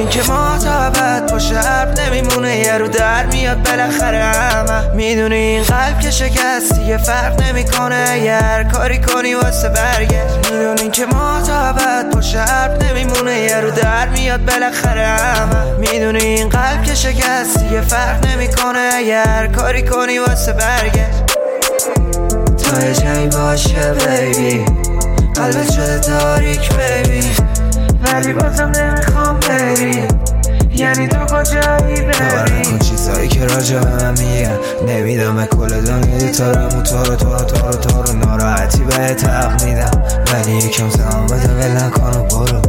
میدونین که ما تا ابد پشت حرف نمیمونه، یه رو در میاد بالاخره همه. میدونین قلب که شکست دیگه فرق نمیکنه، یه هر کاری کنی واسه برگشت. میدونین که ما تا ابد پشت حرف نمیمونه، یه رو در میاد بالاخره همه. میدونین قلب که شکست دیگه فرق نمیکنه، یه هر کاری کنی واسه برگشت. تا یه جایی باشه بیبی، قلبت شده تاریک بیبی، ولی بازم نمیخوام بری. یعنی تو کجایی بری؟ کن چیزایی که راجع به من میگن نمیدم کل دنیا دیتارم و تو رو ناراحتی بهت حق میدم، ولی یکم زمان بده ول نکن و برو.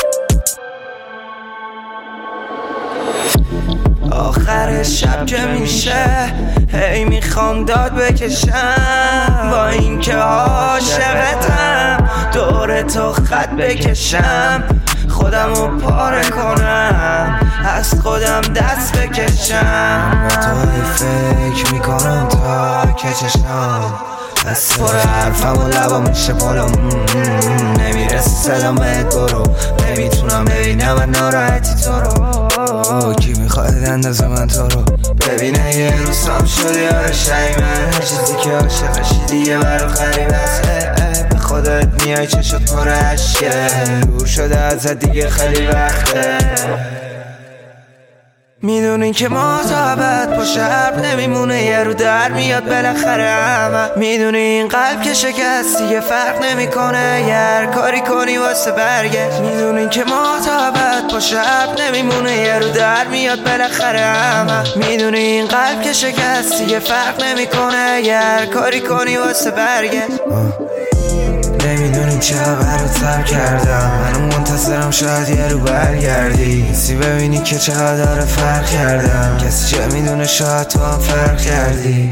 آخر شب که میشه هی میخوام داد بکشم، با این که عاشقتم دور تو خط بکشم، خودمو پاره کنم از خودم دست بکشم. با تو فکر میکنم تا که چشم دست پر حرفم و لبا میشه پالم، نمیرسی صدام بهت برو، نمیتونم ببینم من ناراحتی تو رو. کی میخواد اندازه من تو رو ببینه؟ یه روزم شدی آرشای من، هر چیزی که عاشقشی دیگه برو غریبه است. به خودت میای چشت پر عشقه، دور شده ازت دیگه خیلی وقته. میدونین که ما تا ابد پشت حرف نمیمونه، یه رو در میاد بالاخره همه. میدونین قلب که شکست دیگه فرق نمیکنه، یه هر کاری کنی واسه برگشت. میدونین که ما تا ابد پشت حرف نمیمونه، یه رو در میاد بالاخره همه. میدونین قلب که شکست دیگه فرق نمیکنه، یه هر کاری کنی واسه برگشت. نمیدونیم چه رو تر کردم، منو منتظرم شاید یه رو برگردی، سی ببینی که چقدر فرق کردم، کسی چه میدونه شاید تو هم فرق کردی.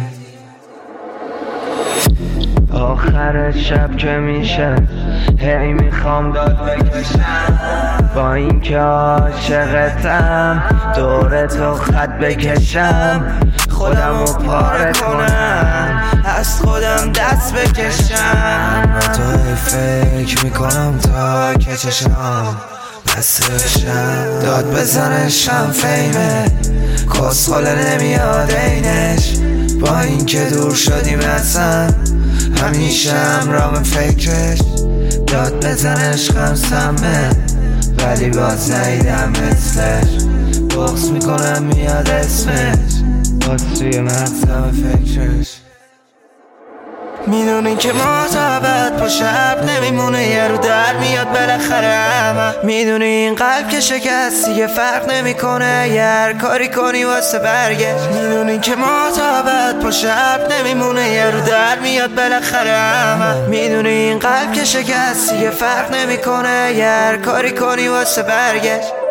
آخر شب که میشه هی میخوام داد بکشم، با این که عاشقتم دور تو خط بکشم، خودمو پاره کنم از خودم دست بکشم. با تو فکر میکنم تا که چشم بسته بشم، داد بزنشم فیمه کسخله نمیاد اینش، با این که دور شدیم اصلا همیشه همراه فکرش. داد بزنش خمسمه ولی باز نیدم مثلش، بغض میکنم میاد اسمش باز توی مغزم فکرش. میدونین که ما تا ابد پشت حرف نمیمونه، یه رو در میاد بالاخره همه. میدونین قلب که شکست دیگه فرق نمیکنه، یه هر کاری کنی واسه برگشت. میدونین که ما تا ابد پشت حرف نمیمونه، یه رو در میاد بالاخره همه. میدونین قلب که شکست دیگه فرق نمیکنه، یه هر کاری کنی واسه برگشت.